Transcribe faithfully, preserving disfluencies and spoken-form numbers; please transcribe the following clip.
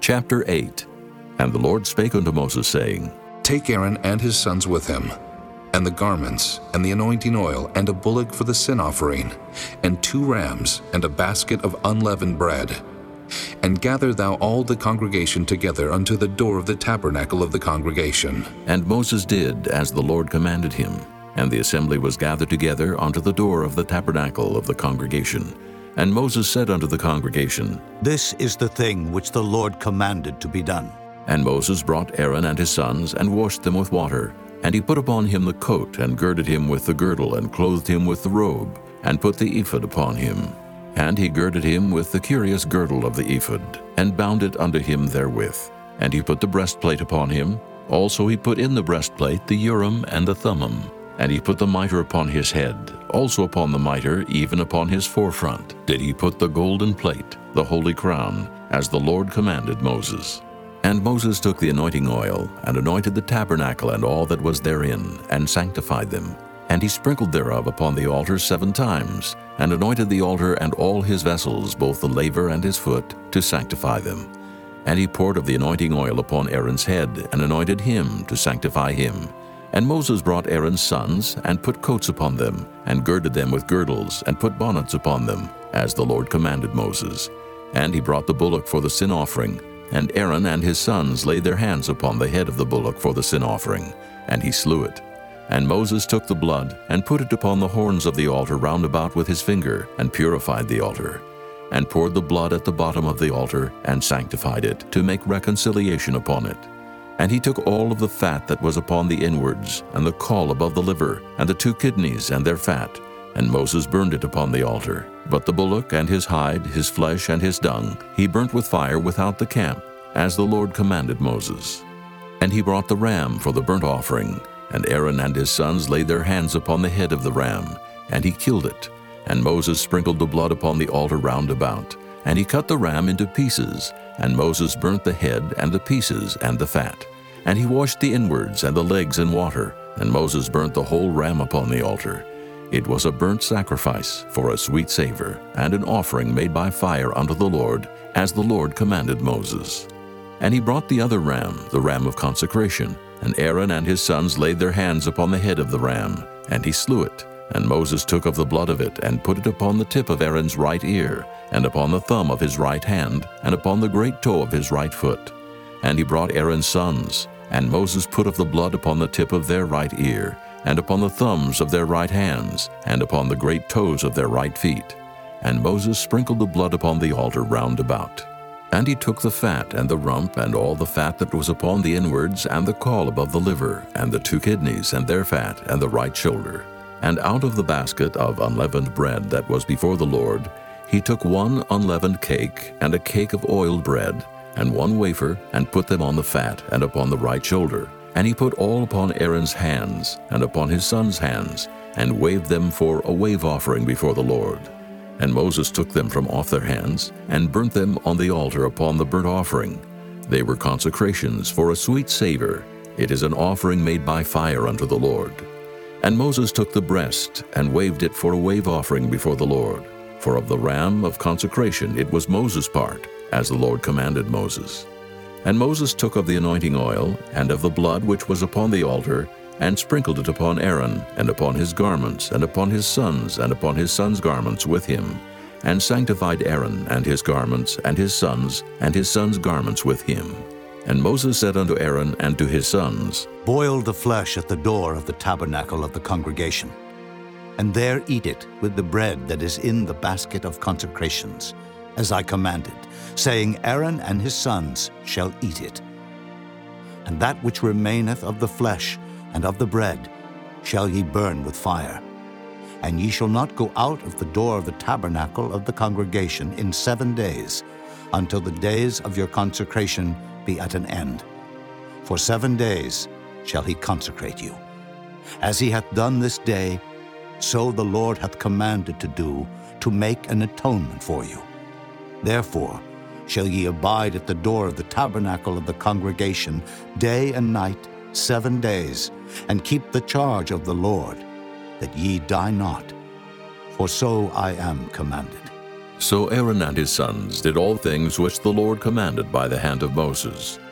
Chapter eight. And the Lord spake unto Moses, saying, Take Aaron and his sons with him, and the garments, and the anointing oil, and a bullock for the sin offering, and two rams, and a basket of unleavened bread. And gather thou all the congregation together unto the door of the tabernacle of the congregation. And Moses did as the Lord commanded him. And the assembly was gathered together unto the door of the tabernacle of the congregation. And Moses said unto the congregation, This is the thing which the Lord commanded to be done. And Moses brought Aaron and his sons, and washed them with water. And he put upon him the coat, and girded him with the girdle, and clothed him with the robe, and put the ephod upon him. And he girded him with the curious girdle of the ephod, and bound it unto him therewith. And he put the breastplate upon him. Also he put in the breastplate the Urim and the Thummim. And he put the mitre upon his head. Also upon the mitre, even upon his forefront, did he put the golden plate, the holy crown, as the Lord commanded Moses. And Moses took the anointing oil, and anointed the tabernacle and all that was therein, and sanctified them. And he sprinkled thereof upon the altar seven times, and anointed the altar and all his vessels, both the laver and his foot, to sanctify them. And he poured of the anointing oil upon Aaron's head, and anointed him to sanctify him. And Moses brought Aaron's sons, and put coats upon them, and girded them with girdles, and put bonnets upon them, as the Lord commanded Moses. And he brought the bullock for the sin offering. And Aaron and his sons laid their hands upon the head of the bullock for the sin offering, and he slew it. And Moses took the blood, and put it upon the horns of the altar round about with his finger, and purified the altar, and poured the blood at the bottom of the altar, and sanctified it, to make reconciliation upon it. And he took all of the fat that was upon the inwards, and the caul above the liver, and the two kidneys and their fat, and Moses burned it upon the altar. But the bullock and his hide, his flesh and his dung, he burnt with fire without the camp, as the Lord commanded Moses. And he brought the ram for the burnt offering, and Aaron and his sons laid their hands upon the head of the ram, and he killed it. And Moses sprinkled the blood upon the altar round about, and he cut the ram into pieces, and Moses burnt the head and the pieces and the fat. And he washed the inwards and the legs in water, and Moses burnt the whole ram upon the altar. It was a burnt sacrifice for a sweet savor, and an offering made by fire unto the Lord, as the Lord commanded Moses. And he brought the other ram, the ram of consecration, and Aaron and his sons laid their hands upon the head of the ram, and he slew it. And Moses took of the blood of it, and put it upon the tip of Aaron's right ear, and upon the thumb of his right hand, and upon the great toe of his right foot. And he brought Aaron's sons, and Moses put of the blood upon the tip of their right ear, and upon the thumbs of their right hands, and upon the great toes of their right feet. And Moses sprinkled the blood upon the altar round about. And he took the fat, and the rump, and all the fat that was upon the inwards, and the caul above the liver, and the two kidneys, and their fat, and the right shoulder. And out of the basket of unleavened bread that was before the Lord, he took one unleavened cake, and a cake of oiled bread, and one wafer, and put them on the fat, and upon the right shoulder. And he put all upon Aaron's hands, and upon his sons' hands, and waved them for a wave offering before the Lord. And Moses took them from off their hands, and burnt them on the altar upon the burnt offering. They were consecrations for a sweet savor. It is an offering made by fire unto the Lord. And Moses took the breast, and waved it for a wave offering before the Lord. For of the ram of consecration it was Moses' part, as the Lord commanded Moses. And Moses took of the anointing oil, and of the blood which was upon the altar, and sprinkled it upon Aaron, and upon his garments, and upon his sons, and upon his sons' garments with him, and sanctified Aaron, and his garments, and his sons, and his sons' garments with him. And Moses said unto Aaron and to his sons, Boil the flesh at the door of the tabernacle of the congregation, and there eat it with the bread that is in the basket of consecrations, as I commanded, saying, Aaron and his sons shall eat it. And that which remaineth of the flesh and of the bread shall ye burn with fire. And ye shall not go out of the door of the tabernacle of the congregation in seven days, until the days of your consecration be at an end. For seven days shall he consecrate you. As he hath done this day, so the Lord hath commanded to do, to make an atonement for you. Therefore shall ye abide at the door of the tabernacle of the congregation day and night seven days, and keep the charge of the Lord, that ye die not. For so I am commanded. So Aaron and his sons did all things which the Lord commanded by the hand of Moses.